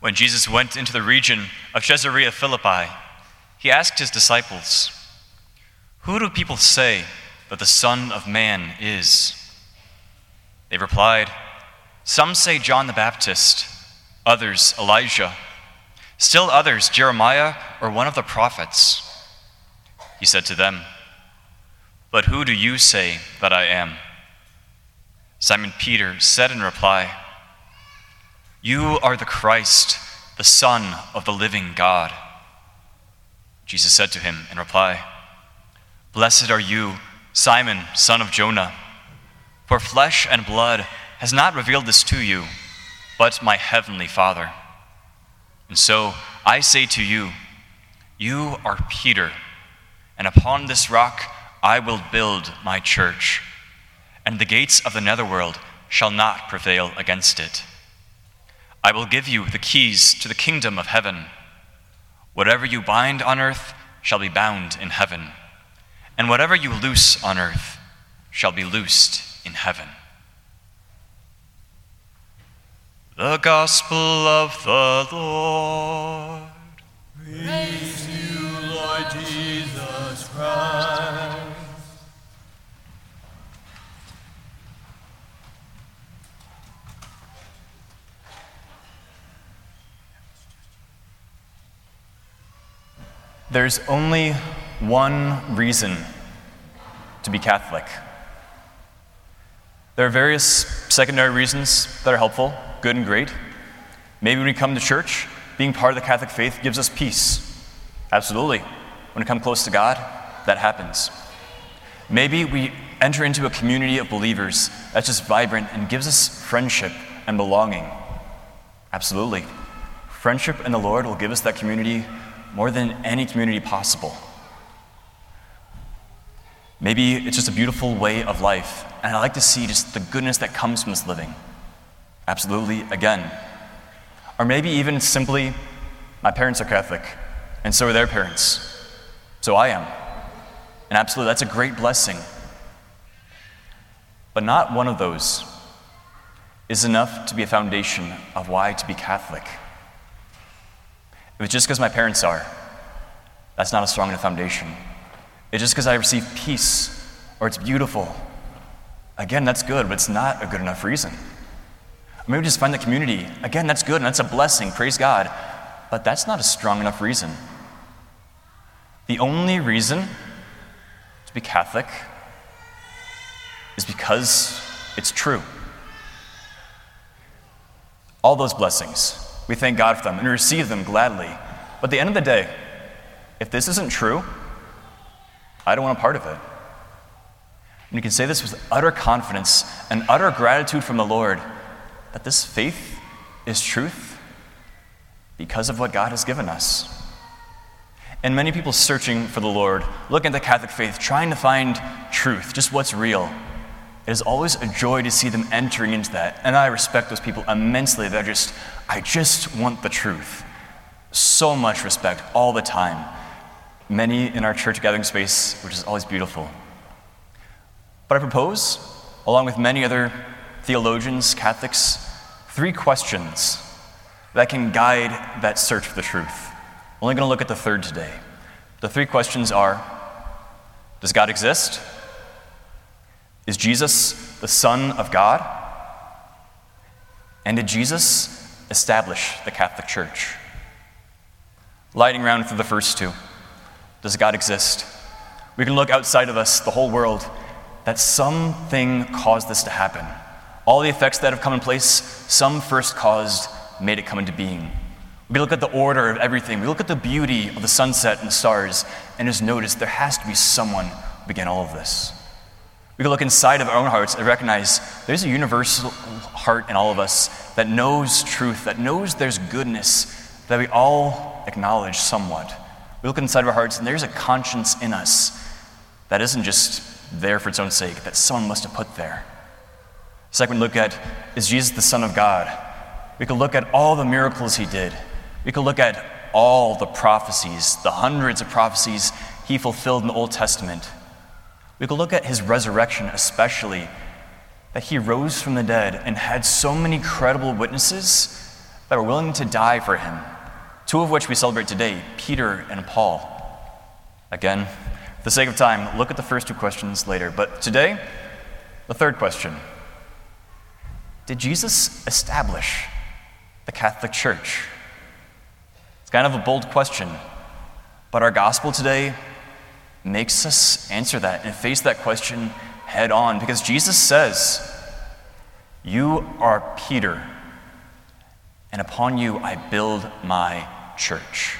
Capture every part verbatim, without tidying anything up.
When Jesus went into the region of Caesarea Philippi, he asked his disciples, "Who do people say that the Son of Man is?" They replied, "Some say John the Baptist, others Elijah, still others Jeremiah or one of the prophets." He said to them, "But who do you say that I am?" Simon Peter said in reply, "You are the Christ, the Son of the living God." Jesus said to him in reply, "Blessed are you, Simon, son of Jonah, for flesh and blood has not revealed this to you, but my heavenly Father. And so I say to you, you are Peter, and upon this rock I will build my church, and the gates of the netherworld shall not prevail against it. I will give you the keys to the kingdom of heaven. Whatever you bind on earth shall be bound in heaven, and whatever you loose on earth shall be loosed in heaven." The Gospel of the Lord. Praise to you, Lord Jesus Christ. There's only one reason to be Catholic. There are various secondary reasons that are helpful, good and great. Maybe when we come to church, being part of the Catholic faith gives us peace. Absolutely. When we come close to God, that happens. Maybe we enter into a community of believers that's just vibrant and gives us friendship and belonging. Absolutely. Friendship in the Lord will give us that community more than any community possible. Maybe it's just a beautiful way of life, and I like to see just the goodness that comes from this living. Absolutely, again. Or maybe even simply, my parents are Catholic, and so are their parents. So I am. And absolutely, that's a great blessing. But not one of those is enough to be a foundation of why to be Catholic. If it's just because my parents are, that's not a strong enough foundation. It's just because I receive peace, or it's beautiful. Again, that's good, but it's not a good enough reason. Or maybe just find the community. Again, that's good, and that's a blessing, praise God. But that's not a strong enough reason. The only reason to be Catholic is because it's true. All those blessings, we thank God for them and receive them gladly. But at the end of the day, if this isn't true, I don't want a part of it. And you can say this with utter confidence and utter gratitude from the Lord that this faith is truth because of what God has given us. And many people searching for the Lord, looking at the Catholic faith, trying to find truth, just what's real. It is always a joy to see them entering into that. And I respect those people immensely. They're just, I just want the truth. So much respect all the time. Many in our church gathering space, which is always beautiful. But I propose, along with many other theologians, Catholics, three questions that can guide that search for the truth. We're only going to look at the third today. The three questions are, does God exist? Is Jesus the Son of God? And did Jesus establish the Catholic Church? Lighting around through the first two. Does God exist? We can look outside of us, the whole world, that something caused this to happen. All the effects that have come in place, some first caused, made it come into being. We look at the order of everything. We look at the beauty of the sunset and the stars, and just notice there has to be someone who began all of this. We can look inside of our own hearts and recognize there's a universal heart in all of us that knows truth, that knows there's goodness, that we all acknowledge somewhat. We look inside of our hearts and there's a conscience in us that isn't just there for its own sake, that someone must have put there. Second, we look at, is Jesus the Son of God? We can look at all the miracles he did. We can look at all the prophecies, the hundreds of prophecies he fulfilled in the Old Testament. We could look at his resurrection especially, that he rose from the dead and had so many credible witnesses that were willing to die for him, two of which we celebrate today, Peter and Paul. Again, for the sake of time, look at the first two questions later. But today, the third question. Did Jesus establish the Catholic Church? It's kind of a bold question, but our gospel today makes us answer that and face that question head on, because Jesus says, "You are Peter, and upon you I build my church."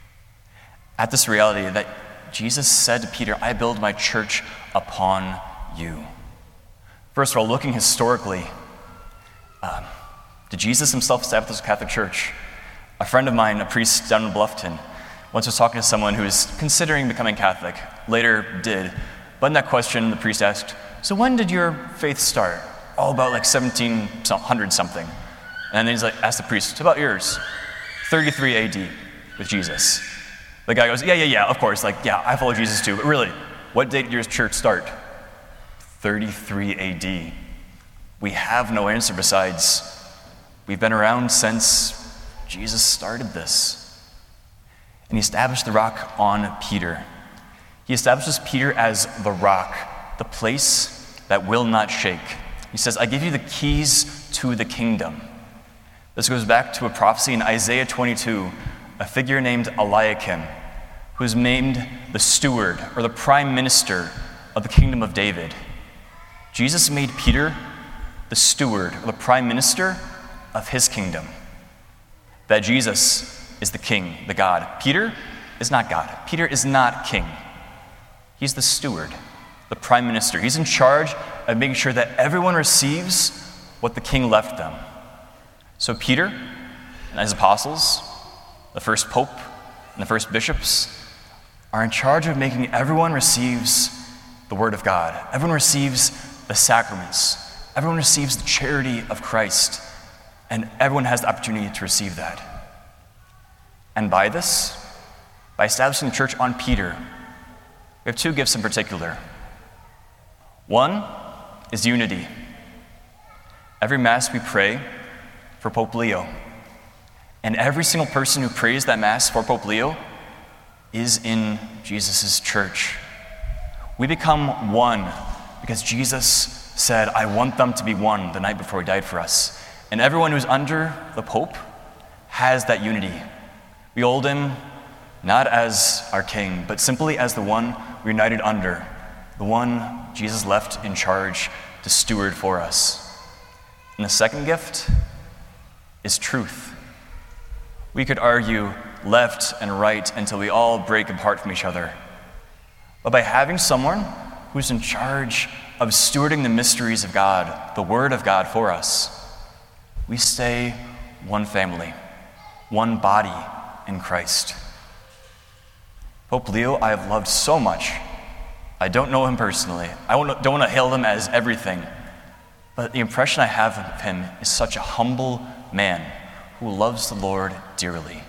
At this reality that Jesus said to Peter, "I build my church upon you." First of all, looking historically, um, did Jesus himself establish the Catholic Church? A friend of mine, a priest down in Bluffton, once was talking to someone who was considering becoming Catholic, later did. But in that question, the priest asked, "So when did your faith start?" "All about like seventeen hundred something. And then he's like, asked the priest, "About yours?" thirty-three A D with Jesus. The guy goes, yeah, yeah, yeah, of course. Like, yeah, I follow Jesus too. But really, what date did your church start? thirty-three A D. We have no answer besides, we've been around since Jesus started this. And he established the rock on Peter. He establishes Peter as the rock, the place that will not shake. He says, "I give you the keys to the kingdom." This goes back to a prophecy in Isaiah twenty-two, a figure named Eliakim, who's named the steward or the prime minister of the kingdom of David. Jesus made Peter the steward or the prime minister of his kingdom. That Jesus is the king, the God. Peter is not God. Peter is not king. He's the steward, the prime minister. He's in charge of making sure that everyone receives what the king left them. So Peter and his apostles, the first pope and the first bishops, are in charge of making everyone receives the word of God. Everyone receives the sacraments. Everyone receives the charity of Christ. And everyone has the opportunity to receive that. And by this, by establishing the church on Peter, we have two gifts in particular. One is unity. Every Mass we pray for Pope Leo. And every single person who prays that Mass for Pope Leo is in Jesus' church. We become one because Jesus said, "I want them to be one," the night before he died for us. And everyone who's under the Pope has that unity. We hold him not as our king, but simply as the one we're united under, the one Jesus left in charge to steward for us. And the second gift is truth. We could argue left and right until we all break apart from each other. But by having someone who's in charge of stewarding the mysteries of God, the Word of God for us, we stay one family, one body in Christ. Pope Leo, I have loved so much. I don't know him personally. I don't want to hail him as everything. But the impression I have of him is such a humble man who loves the Lord dearly.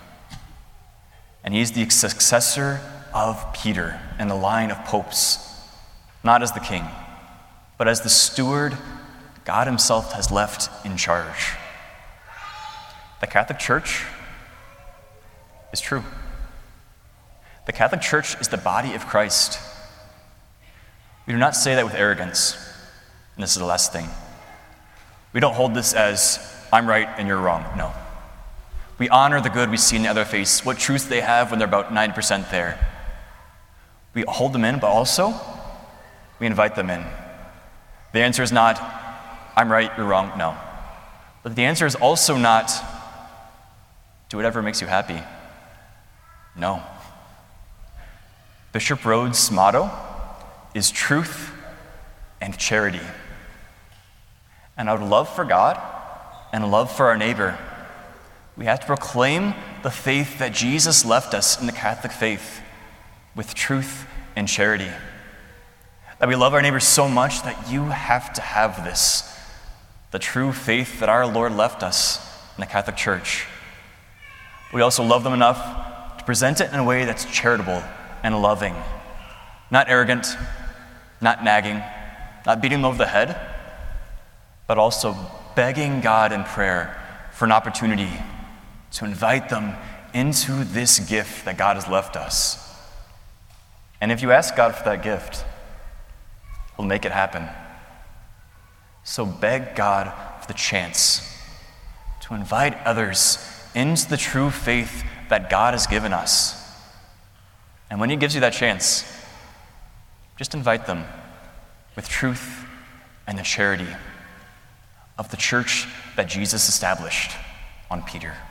And he's the successor of Peter in the line of popes, not as the king, but as the steward God himself has left in charge. The Catholic Church is true. The Catholic Church is the body of Christ. We do not say that with arrogance. And this is the last thing. We don't hold this as, I'm right and you're wrong. No. We honor the good we see in the other face, what truth they have when they're about ninety percent there. We hold them in, but also we invite them in. The answer is not, I'm right, you're wrong. No. But the answer is also not, do whatever makes you happy. No. Bishop Rhodes' motto is truth and charity. And out of love for God and love for our neighbor, we have to proclaim the faith that Jesus left us in the Catholic faith with truth and charity. That we love our neighbor so much that you have to have this, the true faith that our Lord left us in the Catholic Church. We also love them enough to present it in a way that's charitable and loving, not arrogant, not nagging, not beating them over the head, but also begging God in prayer for an opportunity to invite them into this gift that God has left us. And if you ask God for that gift, He'll make it happen. So beg God for the chance to invite others into the true faith that God has given us. And when He gives you that chance, just invite them with truth and the charity of the church that Jesus established on Peter.